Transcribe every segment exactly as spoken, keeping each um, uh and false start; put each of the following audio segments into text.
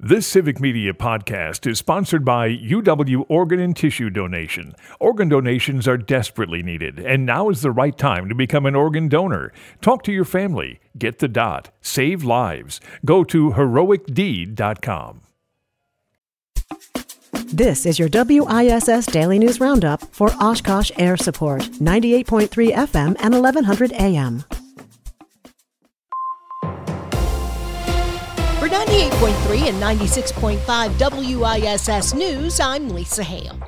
This Civic Media podcast is sponsored by U W Organ and Tissue Donation. Organ donations are desperately needed, and now is the right time to become an organ donor. Talk to your family. Get the dot. Save lives. Go to heroic deed dot com. This is your W I S S Daily News Roundup for Oshkosh Air Support, ninety-eight point three F M and eleven hundred A M. For ninety-eight point three and ninety-six point five W I S S News, I'm Lisa Hale.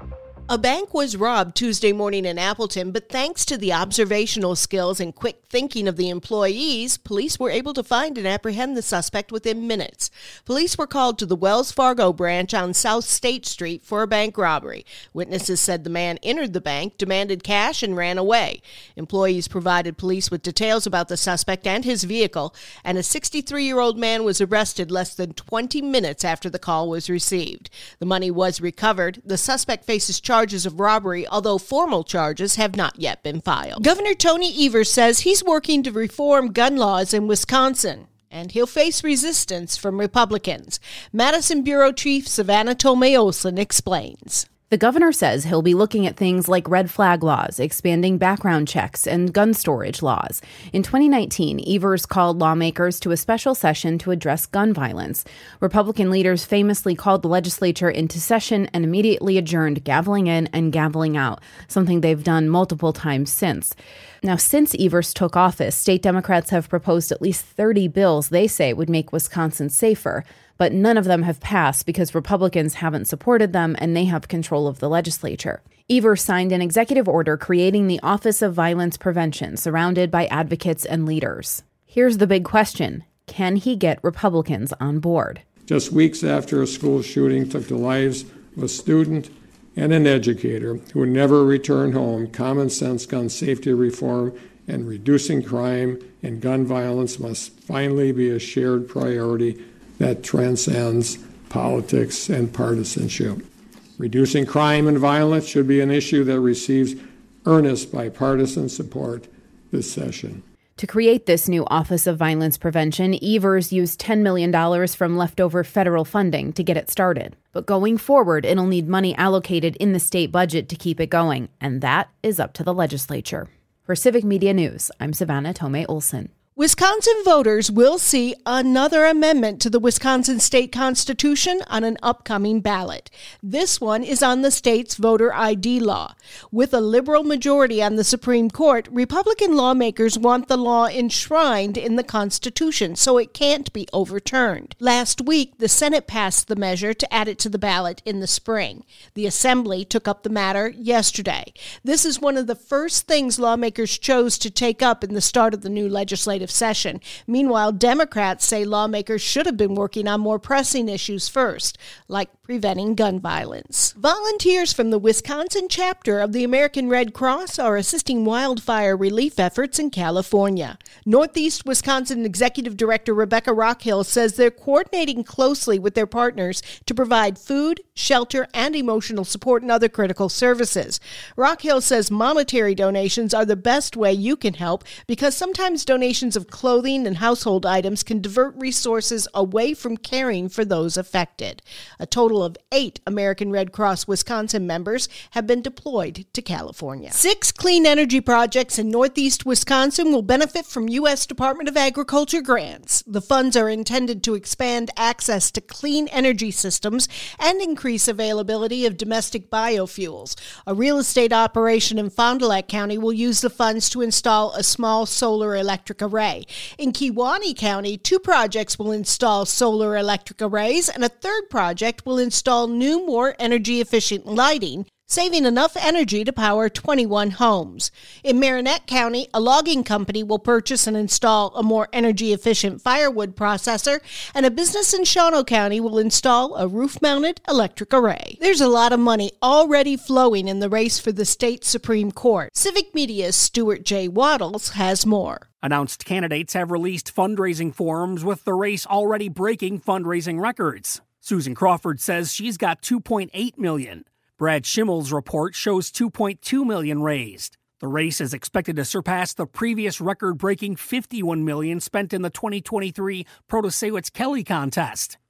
A bank was robbed Tuesday morning in Appleton, but thanks to the observational skills and quick thinking of the employees, police were able to find and apprehend the suspect within minutes. Police were called to the Wells Fargo branch on South State Street for a bank robbery. Witnesses said the man entered the bank, demanded cash, and ran away. Employees provided police with details about the suspect and his vehicle, and a sixty-three-year-old man was arrested less than twenty minutes after the call was received. The money was recovered. The suspect faces charges charges of robbery, although formal charges have not yet been filed. Governor Tony Evers says he's working to reform gun laws in Wisconsin, and he'll face resistance from Republicans. Madison Bureau Chief Savannah Tomei Olson explains. The governor says he'll be looking at things like red flag laws, expanding background checks, and gun storage laws. In twenty nineteen, Evers called lawmakers to a special session to address gun violence. Republican leaders famously called the legislature into session and immediately adjourned, gaveling in and gaveling out, something they've done multiple times since. Now, since Evers took office, state Democrats have proposed at least thirty bills they say would make Wisconsin safer. But none of them have passed because Republicans haven't supported them and they have control of the legislature. Evers signed an executive order creating the Office of Violence Prevention, surrounded by advocates and leaders. Here's the big question. Can he get Republicans on board? Just weeks after a school shooting took the lives of a student and an educator who never returned home, common sense gun safety reform and reducing crime and gun violence must finally be a shared priority that transcends politics and partisanship. Reducing crime and violence should be an issue that receives earnest bipartisan support this session. To create this new Office of Violence Prevention, Evers used ten million dollars from leftover federal funding to get it started. But going forward, it'll need money allocated in the state budget to keep it going, and that is up to the legislature. For Civic Media News, I'm Savannah Tomei Olson. Wisconsin voters will see another amendment to the Wisconsin state constitution on an upcoming ballot. This one is on the state's voter I D law. With a liberal majority on the Supreme Court, Republican lawmakers want the law enshrined in the Constitution so it can't be overturned. Last week, the Senate passed the measure to add it to the ballot in the spring. The Assembly took up the matter yesterday. This is one of the first things lawmakers chose to take up in the start of the new legislative session. Meanwhile, Democrats say lawmakers should have been working on more pressing issues first, like preventing gun violence. Volunteers from the Wisconsin chapter of the American Red Cross are assisting wildfire relief efforts in California. Northeast Wisconsin Executive Director Rebecca Rockhill says they're coordinating closely with their partners to provide food, shelter, and emotional support and other critical services. Rockhill says monetary donations are the best way you can help because sometimes donations of clothing and household items can divert resources away from caring for those affected. A total of eight American Red Cross Wisconsin members have been deployed to California. Six clean energy projects in Northeast Wisconsin will benefit from U S Department of Agriculture grants. The funds are intended to expand access to clean energy systems and increase availability of domestic biofuels. A real estate operation in Fond du Lac County will use the funds to install a small solar electric array. In Kewaunee County, two projects will install solar electric arrays, and a third project will install new, more energy-efficient lighting, saving enough energy to power twenty-one homes. In Marinette County, a logging company will purchase and install a more energy-efficient firewood processor, and a business in Shawano County will install a roof-mounted electric array. There's a lot of money already flowing in the race for the state Supreme Court. Civic Media's Stuart J. Waddles has more. Announced candidates have released fundraising forms with the race already breaking fundraising records. Susan Crawford says she's got two point eight million dollars. Brad Schimmel's report shows two point two million dollars raised. The race is expected to surpass the previous record-breaking fifty-one million dollars spent in the twenty twenty-three Protasiewicz-Kelly contest.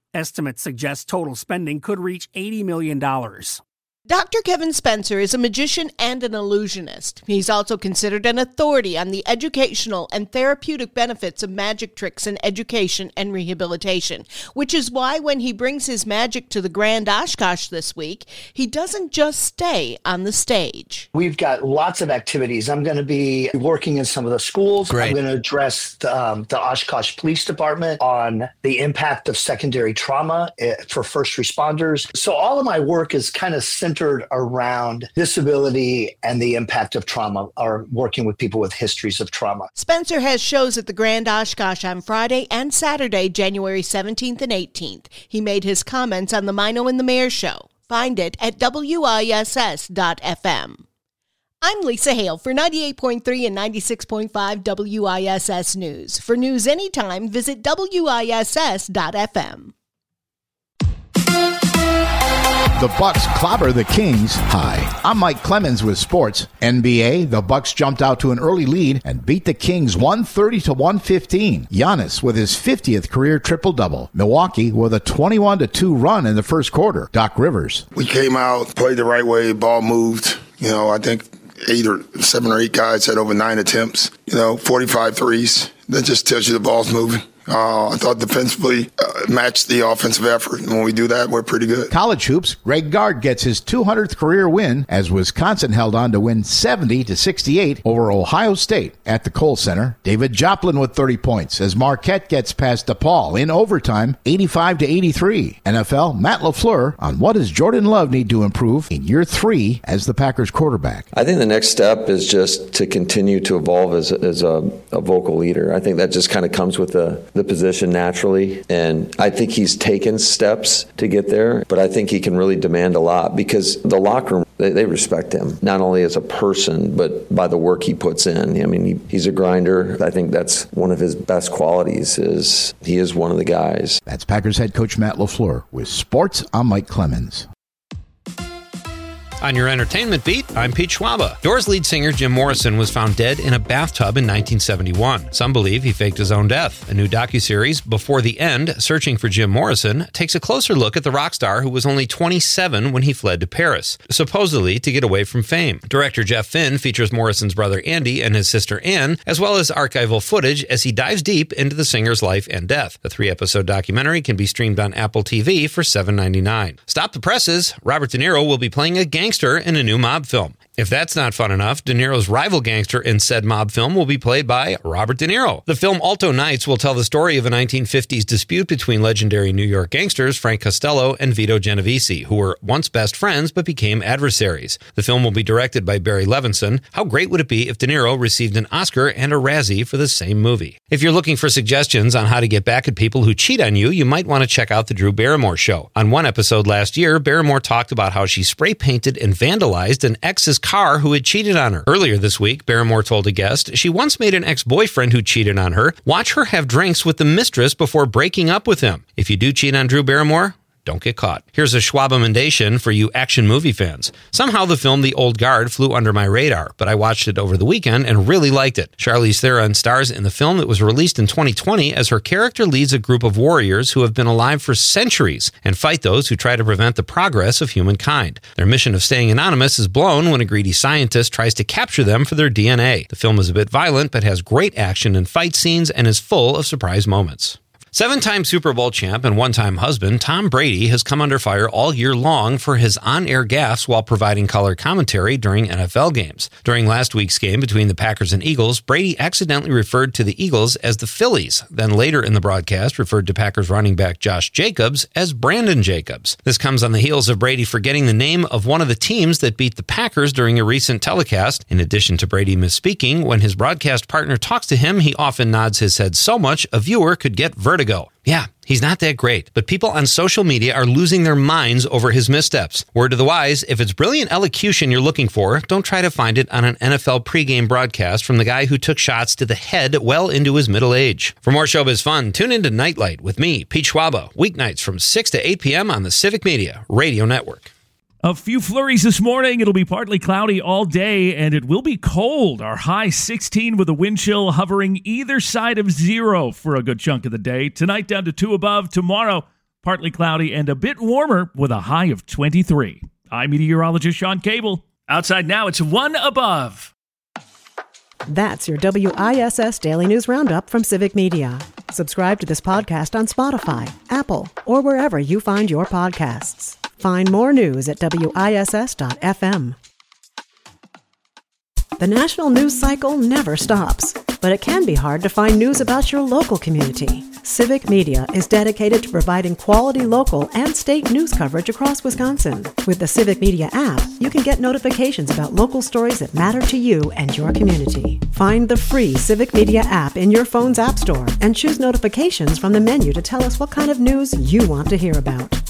Estimates suggest total spending could reach eighty million dollars. Doctor Kevin Spencer is a magician and an illusionist. He's also considered an authority on the educational and therapeutic benefits of magic tricks in education and rehabilitation, which is why when he brings his magic to the Grand Oshkosh this week, he doesn't just stay on the stage. We've got lots of activities. I'm going to be working in some of the schools. Great. I'm going to address um, the Oshkosh Police Department on the impact of secondary trauma for first responders. So all of my work is kind of centered around disability and the impact of trauma, or working with people with histories of trauma. Spencer has shows at the Grand Oshkosh on Friday and Saturday, January seventeenth and eighteenth. He made his comments on the Mino and the Mayor show. Find it at W I S S dot F M. I'm Lisa Hale for ninety-eight point three and ninety-six point five W I S S News. For news anytime, visit W I S S dot F M. The Bucks clobber the Kings. Hi, I'm Mike Clemens with sports. N B A, the Bucks jumped out to an early lead and beat the Kings one thirty to one fifteen. Giannis with his fiftieth career triple-double. Milwaukee with a twenty-one to two run in the first quarter. Doc Rivers. We came out, played the right way, ball moved. You know, I think eight or seven or eight guys had over nine attempts. You know, forty-five threes. That just tells you the ball's moving. Uh, I thought defensively uh, matched the offensive effort. And when we do that, we're pretty good. College hoops, Greg Gard gets his two hundredth career win as Wisconsin held on to win seventy to sixty-eight over Ohio State at the Kohl Center. David Joplin with thirty points as Marquette gets past DePaul in overtime, eighty-five to eighty-three. N F L, Matt LaFleur on what does Jordan Love need to improve in year three as the Packers quarterback. I think the next step is just to continue to evolve as, as a, a vocal leader. I think that just kind of comes with the the position naturally, and I think he's taken steps to get there, but I think he can really demand a lot because the locker room, they, they respect him, not only as a person, but by the work he puts in. I mean, he, he's a grinder. I think that's one of his best qualities is he is one of the guys. That's Packers head coach Matt LaFleur with sports. I'm Mike Clemens. On your entertainment beat, I'm Pete Schwaba. Doors lead singer Jim Morrison was found dead in a bathtub in nineteen seventy-one. Some believe he faked his own death. A new docuseries, Before the End, Searching for Jim Morrison, takes a closer look at the rock star who was only twenty-seven when he fled to Paris, supposedly to get away from fame. Director Jeff Finn features Morrison's brother Andy and his sister Ann, as well as archival footage as he dives deep into the singer's life and death. The three-episode documentary can be streamed on Apple T V for seven dollars and ninety-nine cents. Stop the presses! Robert De Niro will be playing a gangster in a new mob film. If that's not fun enough, De Niro's rival gangster in said mob film will be played by Robert De Niro. The film Alto Nights will tell the story of a nineteen fifties dispute between legendary New York gangsters Frank Costello and Vito Genovese, who were once best friends but became adversaries. The film will be directed by Barry Levinson. How great would it be if De Niro received an Oscar and a Razzie for the same movie? If you're looking for suggestions on how to get back at people who cheat on you, you might want to check out The Drew Barrymore Show. On one episode last year, Barrymore talked about how she spray painted and vandalized an ex's car who had cheated on her. Earlier this week, Barrymore told a guest she once made an ex-boyfriend who cheated on her watch her have drinks with the mistress before breaking up with him. If you do cheat on Drew Barrymore, don't get caught. Here's a Schwab-amendation for you action movie fans. Somehow the film The Old Guard flew under my radar, but I watched it over the weekend and really liked it. Charlize Theron stars in the film that was released in twenty twenty as her character leads a group of warriors who have been alive for centuries and fight those who try to prevent the progress of humankind. Their mission of staying anonymous is blown when a greedy scientist tries to capture them for their D N A. The film is a bit violent, but has great action and fight scenes and is full of surprise moments. Seven-time Super Bowl champ and one-time husband Tom Brady has come under fire all year long for his on-air gaffes while providing color commentary during N F L games. During last week's game between the Packers and Eagles, Brady accidentally referred to the Eagles as the Phillies, then later in the broadcast referred to Packers running back Josh Jacobs as Brandon Jacobs. This comes on the heels of Brady forgetting the name of one of the teams that beat the Packers during a recent telecast. In addition to Brady misspeaking, when his broadcast partner talks to him, he often nods his head so much a viewer could get vertigo. Yeah, he's not that great, but people on social media are losing their minds over his missteps. Word to the wise, if it's brilliant elocution you're looking for, don't try to find it on an N F L pregame broadcast from the guy who took shots to the head well into his middle age. For more showbiz fun, tune into Nightlight with me, Pete Schwaba, weeknights from six to eight p.m. on the Civic Media Radio Network. A few flurries this morning. It'll be partly cloudy all day, and it will be cold. Our high sixteen with a wind chill hovering either side of zero for a good chunk of the day. Tonight down to two above. Tomorrow, partly cloudy and a bit warmer with a high of twenty-three. I'm meteorologist Sean Cable. Outside now, it's one above. That's your W I S S Daily News Roundup from Civic Media. Subscribe to this podcast on Spotify, Apple, or wherever you find your podcasts. Find more news at W I S S dot F M. The national news cycle never stops, but it can be hard to find news about your local community. Civic Media is dedicated to providing quality local and state news coverage across Wisconsin. With the Civic Media app, you can get notifications about local stories that matter to you and your community. Find the free Civic Media app in your phone's app store and choose notifications from the menu to tell us what kind of news you want to hear about.